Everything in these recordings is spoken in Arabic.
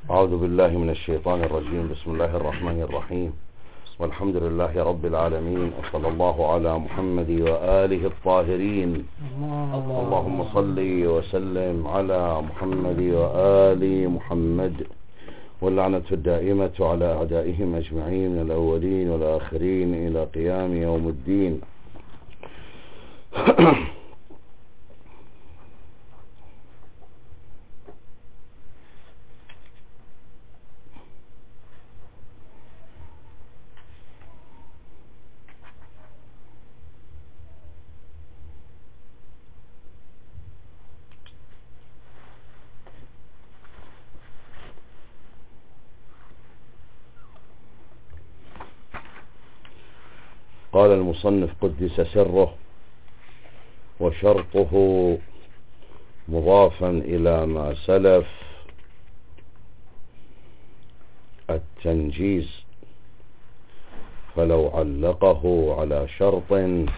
أعوذ بالله من الشيطان الرجيم. بسم الله الرحمن الرحيم، والحمد لله رب العالمين، وصلى الله على محمد وآله الطاهرين. اللهم صل وسلم على محمد وآل محمد، واللعنة الدائمة على أعدائهم أجمعين من الأولين والآخرين إلى قيام يوم الدين. قال المصنف قدس سره: وشرطه مضافا إلى ما سلف التنجيز، فلو علقه على شرط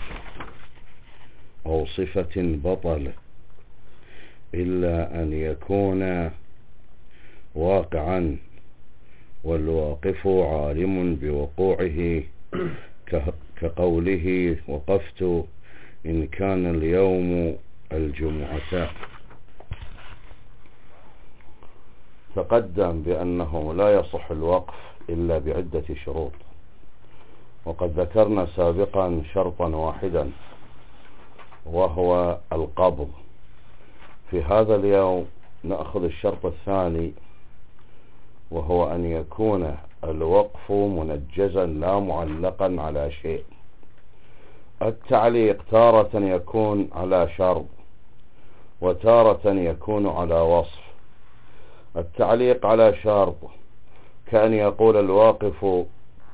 أو صفة بطل، إلا أن يكون واقعا والواقف عالم بوقوعه، كقوله: وقفت إن كان اليوم الجمعة. تقدم بأنه لا يصح الوقف إلا بعدة شروط، وقد ذكرنا سابقا شرطا واحدا وهو القبض. في هذا اليوم نأخذ الشرط الثاني، وهو أن يكون الوقف منجزا لا معلقا على شيء. التعليق تارة يكون على شرط وتارة يكون على وصف. التعليق على شرط كأن يقول الواقف: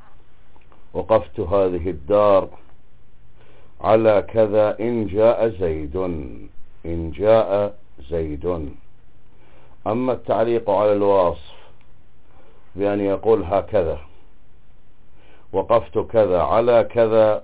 وقفت هذه الدار على كذا إن جاء زيد، إن جاء زيد. أما التعليق على الوصف بأن يقول هكذا: وقفت كذا على كذا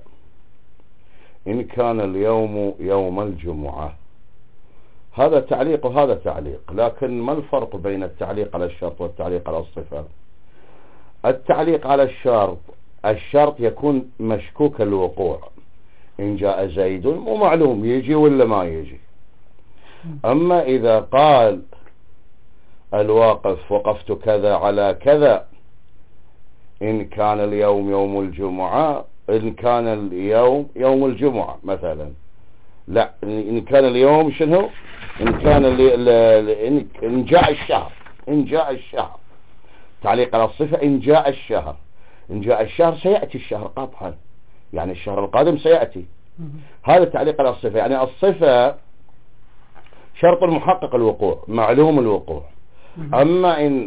إن كان اليوم يوم الجمعة. هذا تعليق وهذا تعليق، لكن ما الفرق بين التعليق على الشرط والتعليق على الصفة؟ التعليق على الشرط يكون مشكوك الوقوع، إن جاء زيد مو معلوم يجي ولا ما يجي. أما إذا قال الواقف: وقفت كذا على كذا إن كان اليوم يوم الجمعة، إن كان اليوم يوم الجمعة مثلا، لا، إن كان اليوم شنو؟ إن كان إن جاء الشهر، إن جاء الشهر. تعليق على الصفة: إن جاء الشهر، إن جاء الشهر سيأتي الشهر قطعا، يعني الشهر القادم سيأتي. هذا تعليق على الصفة، يعني الصفة شرط محقق الوقوع، معلوم الوقوع. أما إن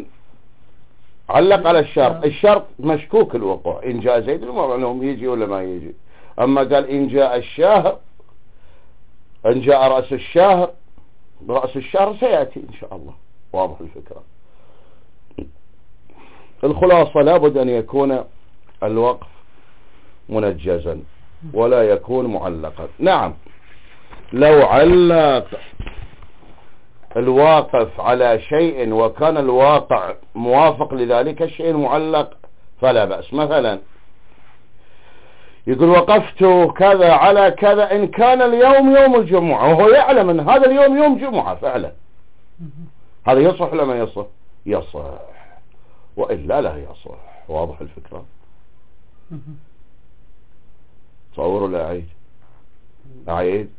علق على الشرط مشكوك الوقوع، إن جاء زيد ما معلوم يجي ولا ما يجي. أما قال إن جاء الشهر، إن جاء رأس الشهر، رأس الشهر سيأتي إن شاء الله. واضح الفكرة؟ الخلاصة: لابد أن يكون الوقف منجزا ولا يكون معلقا. نعم، لو علق الواقف على شيء وكان الواقع موافق لذلك الشيء المعلق فلا بأس. مثلا يقول: وقفت كذا على كذا إن كان اليوم يوم الجمعة، وهو يعلم أن هذا اليوم يوم جمعة فعلا. هذا يصح ولا ما يصح؟ يصح، وإلا لا يصح. واضح الفكرة؟ تصوروا لا أعيد؟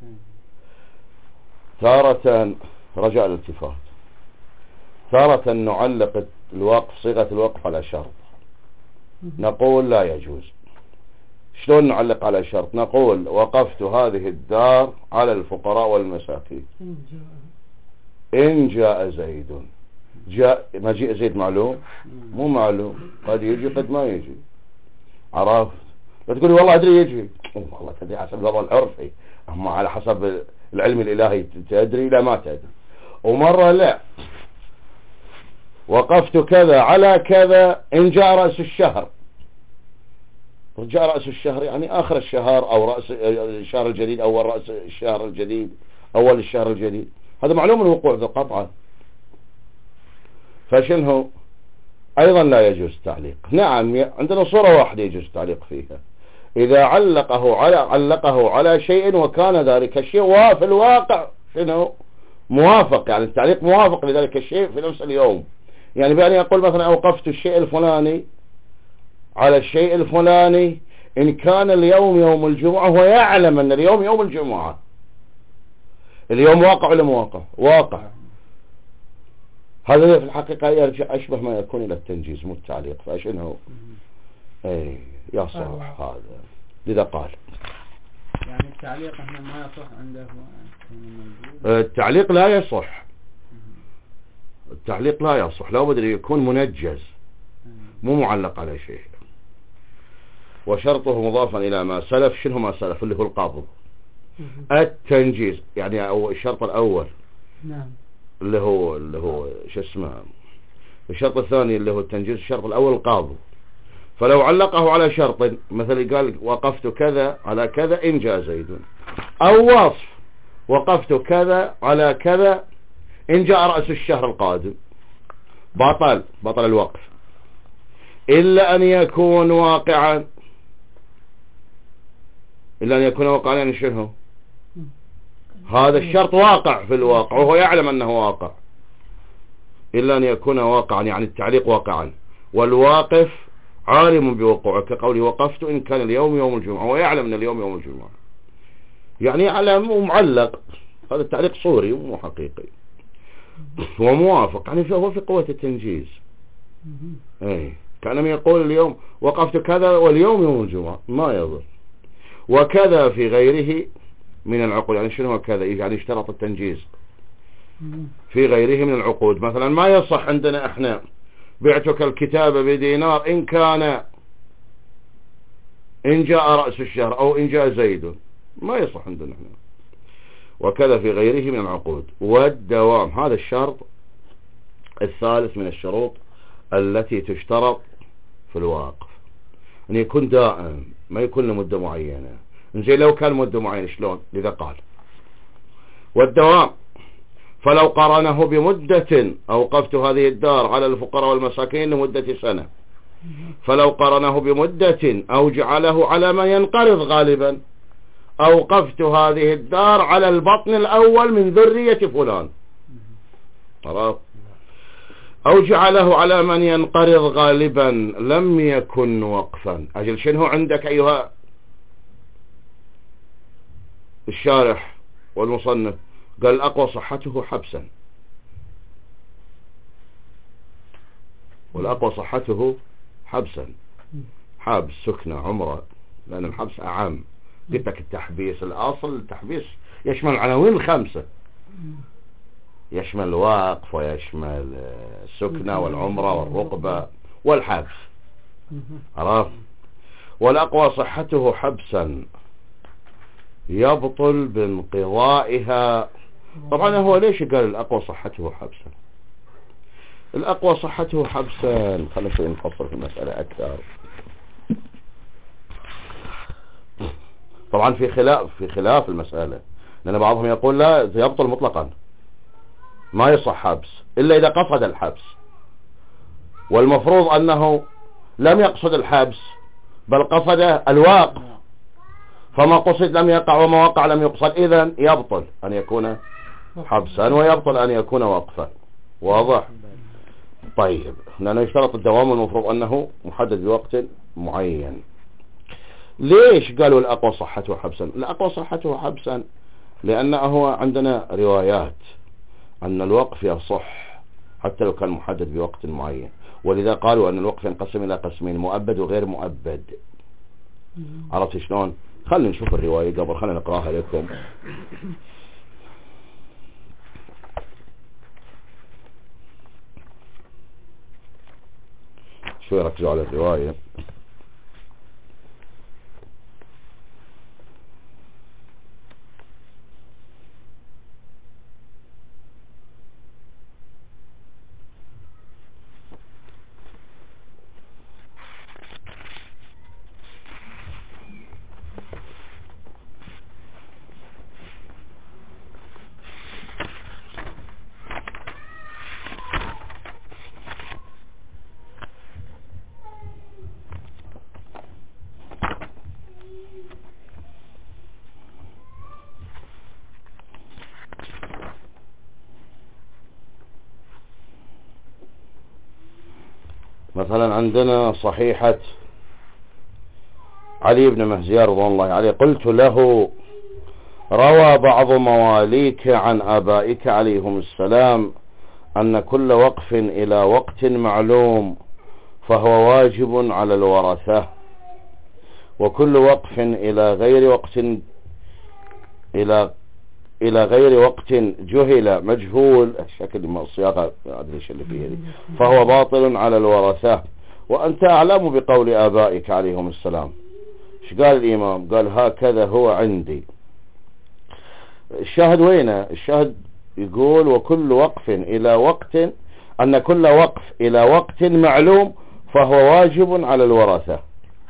تارة رجاء الالتفات، تارة نعلق الوقف، صيغة الوقف، على شرط، نقول لا يجوز. شلون نعلق على شرط؟ نقول: وقفت هذه الدار على الفقراء والمساكين إن جاء زيد. جاء مجيء زيد معلوم؟ مو معلوم، قد يجي قد ما يجي. عرفت؟ لا تقولي والله أدري يجي، والله تدري حسب الوضع العرفي، أما على حسب العلم الإلهي تدري لا ما تدري. ومرة لا: وقفت كذا على كذا إن جاء رأس الشهر. جاء رأس الشهر يعني آخر الشهر، أو رأس الشهر الجديد، أول رأس الشهر الجديد، أول الشهر الجديد. هذا معلوم الوقوع ذو قطعا. فشنه أيضا لا يجوز تعليق. نعم عندنا صورة واحدة يجوز تعليق فيها، إذا علقه على شيء وكان ذلك الشيء في الواقع شنو موافق، يعني التعليق موافق لذلك الشيء في نفس اليوم. يعني بأن يقول مثلا أوقفت الشيء الفلاني على الشيء الفلاني إن كان اليوم يوم الجمعة ويعلم أن اليوم يوم الجمعة. اليوم واقع ولا مواقع؟ واقع. هذا في الحقيقة يرجع أشبه ما يكون إلى التنجيز مو التعليق. فأشنه أي يصح هذا. لذا قال يعني التعليق احنا ما يصح عنده. التعليق لا يصح، التعليق لا يصح، لا بد أن يكون منجز مو معلق على شيء. وشرطه مضافا إلى ما سلف. شنو ما سلف؟ اللي هو القابض. التنجيز يعني أو الشرط الأول نعم اللي هو شو اسمه. الشرط الثاني اللي هو التنجيز. الشرط الأول القابض. فلو علقه على شرط مثل قال وقفت كذا على كذا إن جاء زيد، أو وصف وقفت كذا على كذا إن جاء رأس الشهر القادم، بطل الوقف إلا أن يكون واقعا. إلا أن يكون واقعا يعني شنو؟ هذا الشرط واقع في الواقع وهو يعلم أنه واقع. إلا أن يكون واقعا يعني التعليق واقعا والواقف عالم بوقوعه، كقوله وقفت إن كان اليوم يوم الجمعة ويعلم أن اليوم يوم الجمعة، يعني يعلم ومعلق. هذا التعليق صوري ومو حقيقي وموافق، يعني هو في قوة التنجيز. أي كأنما يقول اليوم وقفت كذا واليوم يوم الجمعة ما يضر. وكذا في غيره من العقود. يعني شنو كذا؟ يعني اشترط التنجيز في غيره من العقود. مثلا ما يصح عندنا احنا بعتك الكتاب بدينار إن جاء رأس الشهر أو إن جاء زيد، ما يصح عندنا احنا. وكذا في غيره من العقود. والدوام هذا الشرط الثالث من الشروط التي تشترط في الواقف، أن يكون دائم ما يكون لمدة معينة. زي لو كان مدة معينة شلون؟ لذا قال والدوام. فلو قرنه بمدة أوقفت هذه الدار على الفقراء والمساكين لمدة سنة، فلو قرنه بمدة أو جعله على ما ينقرض غالبا أوقفت هذه الدار على البطن الأول من ذرية فلان، أو جعله على من ينقرض غالبا لم يكن وقفا. أجل شنو عندك أيها الشارح والمصنف؟ قال الأقوى صحته حبسا، والأقوى صحته حبسا. حبس سكنة عمره، لأن الحبس أعم. قلت لك التحبيس الأصل التحبيس يشمل العناوين الخمسة، يشمل الوقف ويشمل السكنة والعمرة والرقبة والحبس. عرفت؟ والأقوى صحته حبسا يبطل بانقضائها. طبعا هو ليش قال الأقوى صحته حبسا؟ الأقوى صحته حبسا خلينا شوي نفصل في المسألة أكثر. طبعا في خلاف المسألة، لأن بعضهم يقول لا يبطل مطلقا، ما يصح حبس إلا إذا قصد الحبس، والمفروض أنه لم يقصد الحبس بل قصد الواقع، فما قصد لم يقع وما وقع لم يقصد، إذن يبطل أن يكون حبسا ويبطل أن يكون وقفا. واضح؟ طيب لأنه يشترط الدوام المفروض أنه محدد بوقت معين. ليش قالوا الأقوى صحته حبسا؟ الأقوى صحته حبسا لأنه عندنا روايات أن الوقف يصح حتى لو كان محدد بوقت معين، ولذا قالوا أن الوقف ينقسم إلى قسمين، مؤبد وغير مؤبد. عرفت شلون؟ خلينا نشوف الرواية قبل، خلينا نقراها لكم. شوي ركزوا على الرواية. مثلا عندنا صحيحة علي بن مهزيار رضوان الله عليه: قلت له: روى بعض مواليك عن آبائك عليهم السلام أن كل وقف إلى وقت معلوم فهو واجب على الورثة، وكل وقف إلى غير وقت جهل مجهول الشكل ما الصياغة اللي فيه فهو باطل على الورثة، وأنت أعلم بقول آبائك عليهم السلام. ايش قال الإمام؟ قال: هكذا هو عندي. الشاهد وينه؟ الشاهد يقول: وكل وقف إلى وقت، أن كل وقف إلى وقت معلوم فهو واجب على الورثة.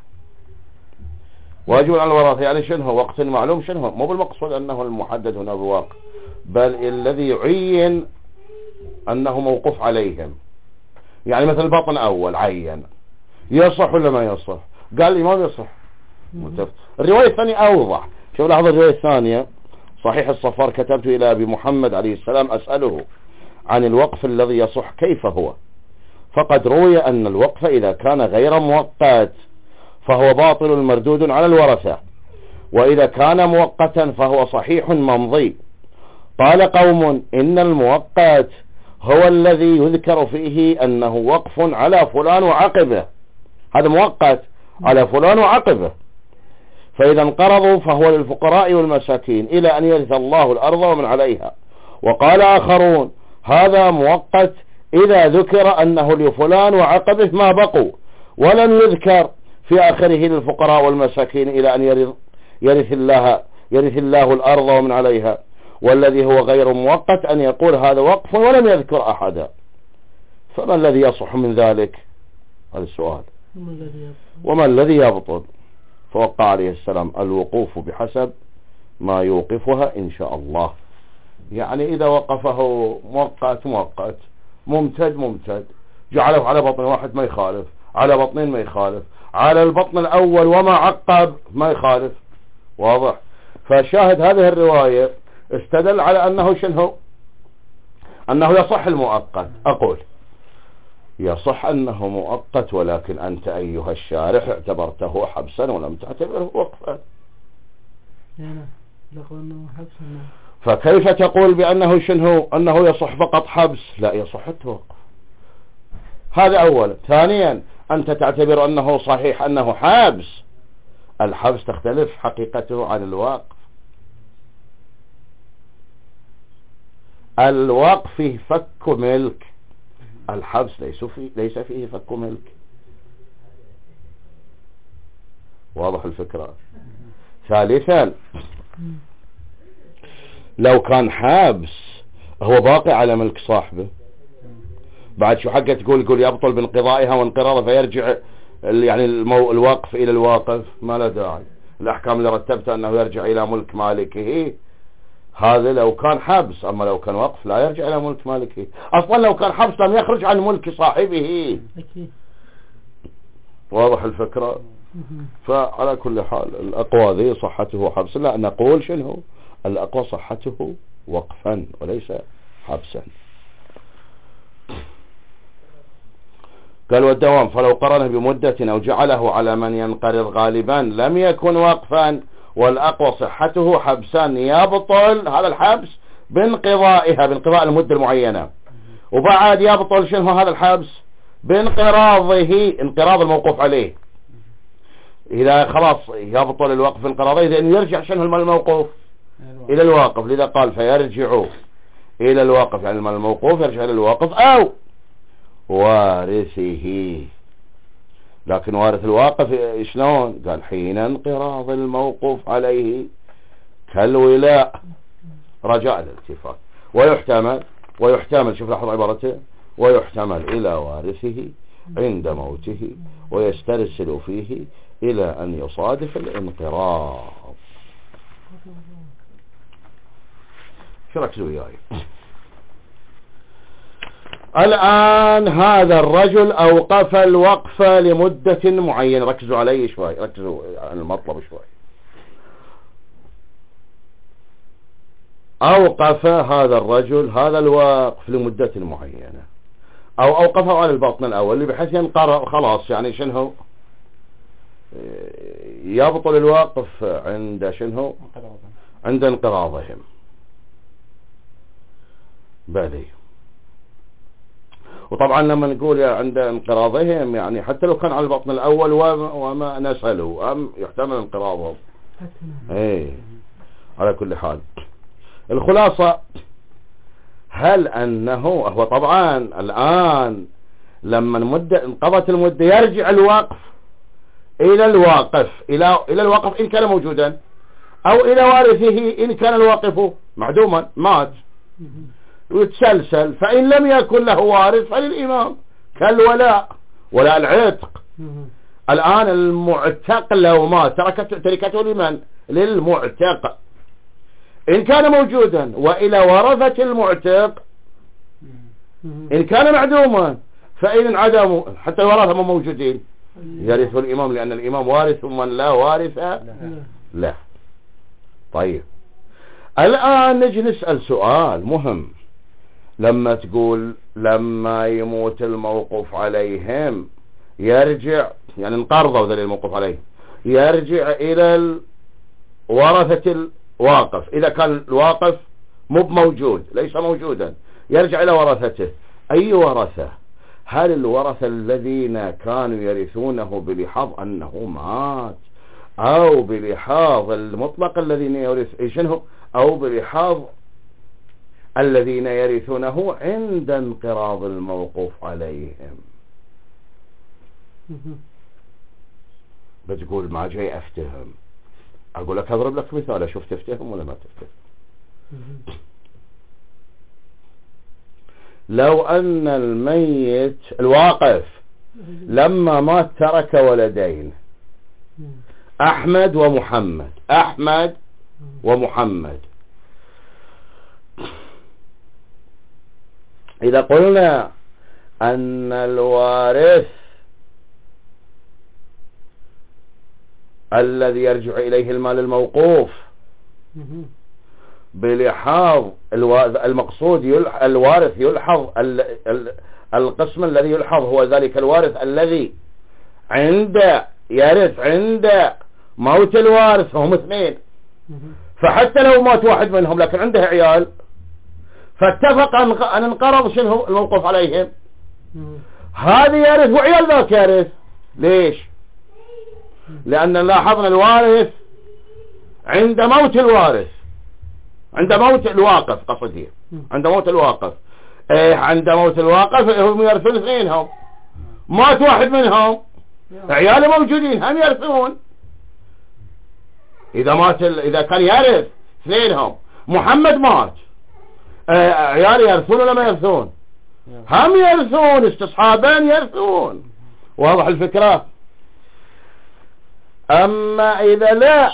واجب على الورثة يعني شنو هو وقت معلوم؟ شنو هو؟ مو بالمقصود أنه المحدد هنا بوقت، بل الذي يعين أنه موقوف عليهم. يعني مثل البطن أول عين، يصح ولا ما يصح؟ قال الإمام يصح. الرواية الثانية أوضح. شوف لحظة الرواية الثانية: صحيح الصفار: كتبت إلى أبي محمد عليه السلام أسأله عن الوقف الذي يصح كيف هو، فقد روي أن الوقف إذا كان غير مؤقت فهو باطل مردود على الورثة، وإذا كان مؤقتا فهو صحيح ممضي. قال قوم: إن المؤقت هو الذي يذكر فيه أنه وقف على فلان وعقبه، هذا مؤقت على فلان وعقبه، فإذا انقرضوا فهو للفقراء والمساكين إلى أن يرث الله الأرض ومن عليها. وقال آخرون: هذا مؤقت إذا ذكر أنه لفلان وعقبه ما بقوا، ولم يذكر في آخره للفقراء والمساكين إلى أن يرث الله الأرض ومن عليها. والذي هو غير مؤقت أن يقول هذا وقف ولم يذكر أحدا، فما الذي يصح من ذلك؟ هذا السؤال. وما الذي يبطل؟ فوقع عليه السلام: الوقوف بحسب ما يوقفها إن شاء الله. يعني إذا وقفه مؤقت ممتد، جعله على بطن واحد ما يخالف، على بطنين ما يخالف، على البطن الأول وما عقب ما يخالف. واضح؟ فشاهد هذه الرواية استدل على أنه شنو؟ أنه يصح المؤقت. أقول يصح أنه مؤقت، ولكن أنت أيها الشارح اعتبرته حبسا ولم تعتبره وقفا، فكيف تقول بأنه شنو؟ أنه يصح فقط حبس؟ لا، يصح التوقف. هذا أولا. ثانيا، أنت تعتبر أنه صحيح أنه حبس. الحبس تختلف حقيقته عن الوقف. الوقف فيه فك ملك، الحبس ليس فيه فك ملك. واضح الفكرة؟ ثالثا، لو كان حبس هو باقي على ملك صاحبه، بعد شو حقه تقول يبطل بانقضائها وانقراضها فيرجع يعني الوقف إلى الواقف؟ ما له داعي. الأحكام اللي رتبتها أنه يرجع إلى ملك مالكه، هذا لو كان حبس. أما لو كان وقف لا يرجع إلى ملك مالكه. أصلا لو كان حبس لم يخرج عن ملك صاحبه. واضح الفكرة؟ فعلى كل حال الأقوى ذي صحته حبس. لا، نقول شنو الأقوى؟ صحته وقفا وليس حبسا. قال: والدوام فلو قرنه بمدة أو جعله على من ينقرض غالبا لم يكن وقفا، والأقوى صحته حبسا يبطل هذا الحبس بانقضاء المدة المعينة، وبعد يبطل شنو هذا الحبس؟ بانقراضه، انقراض الموقوف عليه. إذا خلاص يبطل الوقف انقراضه، إذا يرجع شنو المال الموقوف؟ إلى الواقف. لذا قال: فيرجع إلى الواقف، يعني المال الموقوف يرجع إلى الواقف أو وارثه. لكن وارث الواقف شلون؟ قال: حين انقراض الموقوف عليه كالولاء رجاء الالتفات، ويحتمل شوف لاحظ عبارته: ويحتمل إلى وارثه عند موته، ويسترسل فيه إلى أن يصادف الانقراض. شو ركزوا وياي؟ الآن هذا الرجل أوقف الوقف لمدة معينة. ركزوا علي شوي، ركزوا على المطلب شوي. أوقف هذا الرجل هذا الوقف لمدة معينة. أو أوقفه على البطن الأول بحيث ينقرض خلاص، يعني شنو يبطل الوقف عند شنو عند انقراضهم. بلي. وطبعا لما نقول عند انقراضهم يعني حتى لو كان على البطن الأول وما نسلوا يحتمل انقراضهم. ايه على كل حال الخلاصة هل أنه هو طبعا الآن لما المدة انقضت المدة يرجع الوقف إلى الواقف إلى الواقف إن كان موجودا، أو إلى وارثه إن كان الواقف معدوما مات ويتسلسل. فإن لم يكن له وارث فللإمام كالولاء ولا العتق. الآن المعتق لو مات تركته لمن؟ للمعتق إن كان موجودا، وإلى ورثة المعتق إن كان معدوما. فإن انعدموا حتى الورثة ما موجودين يرث الإمام، لأن الإمام وارث ومن لا وارث لا. طيب الآن نجي نسأل سؤال مهم. لما تقول لما يموت الموقوف عليهم يرجع، يعني انقرضوا ذلك الموقوف عليه، يرجع إلى ورثة الواقف. إذا كان الواقف مو موجود ليس موجودا يرجع إلى ورثته. أي ورثة؟ هل الورثة الذين كانوا يرثونه بلحاظ أنه مات، أو بلحاظ المطلق الذين يرث شنو، أو بلحاظ الذين يرثونه عند انقراض الموقوف عليهم؟ بتقول ما جاي أفتهم، أقول لك أضرب لك مثال أشوف تفتهم ولا ما تفتهم. لو أن الميت الواقف لما مات ترك ولدين أحمد ومحمد، أحمد ومحمد. إذا قلنا أن الوارث الذي يرجع إليه المال الموقوف بلحاظ المقصود الوارث يلحظ القسم الذي يلحظ هو ذلك الوارث الذي يرث عند موت الوارث، هم اثنين. فحتى لو مات واحد منهم لكن عنده عيال فاتفق أن انقرض شنو الموقوف عليهم، هذا يرث وعيال ذاك يرث. ليش؟ لأن لاحظنا الوارث عند موت الوارث، عند موت الواقف قصدي، عند موت الواقف عند موت الواقف هم يرثون اثنينهم، مات واحد منهم عياله موجودين هم يرثون. إذا كان يرث اثنينهم، محمد مات عياله يرثون ولا ما يرثون؟ هم يرثون، استصحابان يرثون. واضح الفكرة؟ أما إذا لا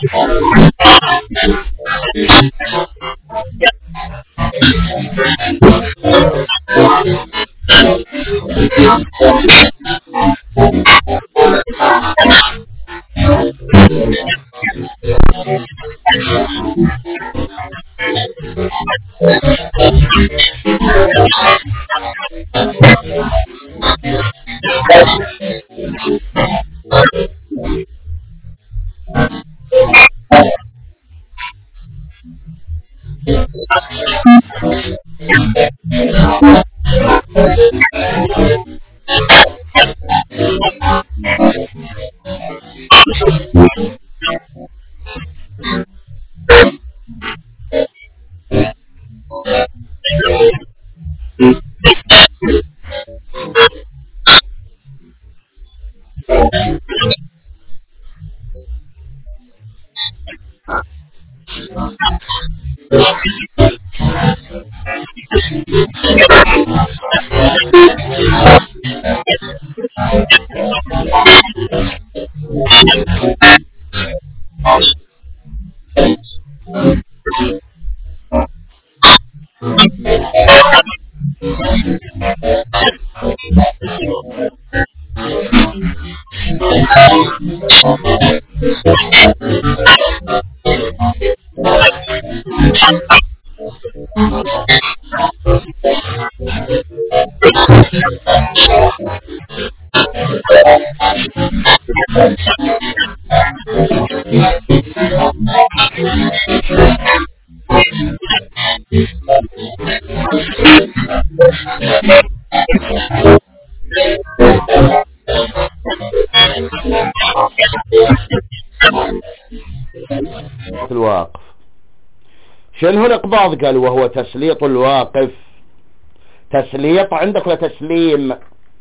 الواقف شنو هو الإقباض؟ قال وهو تسليط الواقف. تسليط عندك ولا تسليم؟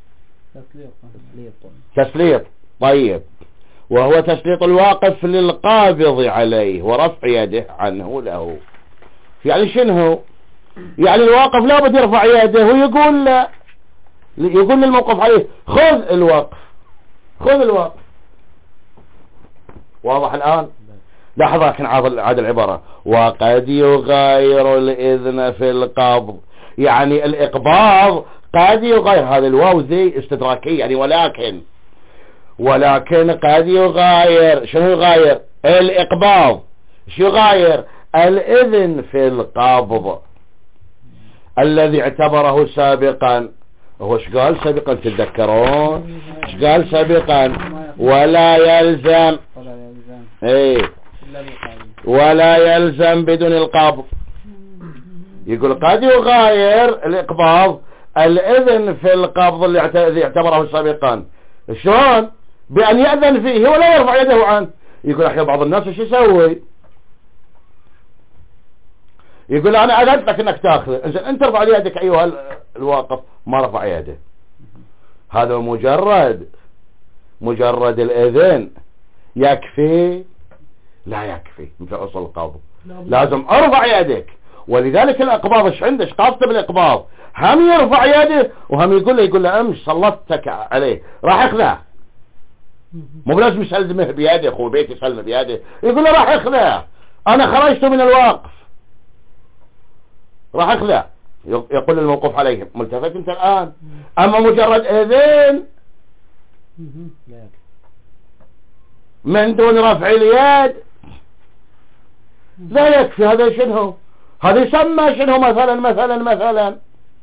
تسليط. طيب وهو تسليط الواقف للقابض عليه ورفع يده عنه له. يعني شنو؟ يعني الواقف لا بد يرفع يده ويقول لا، يقول للموقف عليه خذ الوقف، خذ الوقف. واضح الآن؟ لاحظ لكن عاد العبارة وقد يغاير الإذن في القبض. يعني الإقباض قد يغاير، هذا الواو ذي استدراكية يعني ولكن قد يغاير. شنو يغاير؟ الإقباض. شو يغاير؟ الإذن في القبض الذي اعتبره سابقا. هو ايش قال سابقا؟ تتذكرون ايش قال سابقا؟ ولا يلزم ايه ولا يلزم بدون القبض. يقول قد يغاير الإقباض الإذن في القبض الذي اعتبره سابقا. شلون؟ بأن يأذن فيه ولا يرفع يده عنه. يقول احيانا بعض الناس ايش يسوي؟ يقول انا اذنت لك انك تاخذه، انزين انت ارفع يدك ايها الواقف، ما رفع يده. هذا مجرد الاذن يكفي؟ لا يكفي مثل اصل القبض، لازم ارفع يدك. ولذلك الاقباض ايش عنده؟ ايش قاصده بالاقباض؟ هم يرفع يده وهم يقول له امس سلطتك عليه راح ياخذه، مو لازم يسلمه بيده. اخو بيت يسلمه بيده، يقول له راح ياخذه، انا خرجت من الواقف راح اخذه. يقول الموقوف عليه ملتفت انت الان. اما مجرد اذن من دون رفع اليد لا يكفي. هذا شنو؟ هذا يسمى شنو؟ مثلا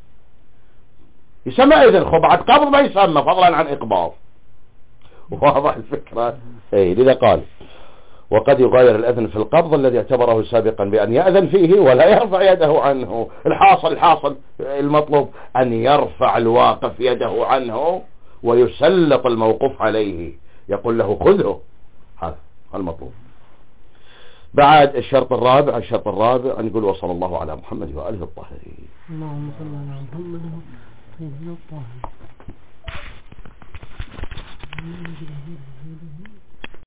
يسمى اذن. خب بعد قبض ما يسمى فضلا عن اقباض. واضح الفكرة؟ اي لذا قال وقد يغاير الأذن في القبض الذي اعتبره سابقا بأن يأذن فيه ولا يرفع يده عنه. الحاصل المطلوب أن يرفع الواقف يده عنه ويسلط الموقوف عليه، يقول له خذه. هذا المطلوب. بعد الشرط الرابع أن يقول وصلى الله على محمد وآله الطاهرين. اللهم صل على محمد وآله الطاهرين.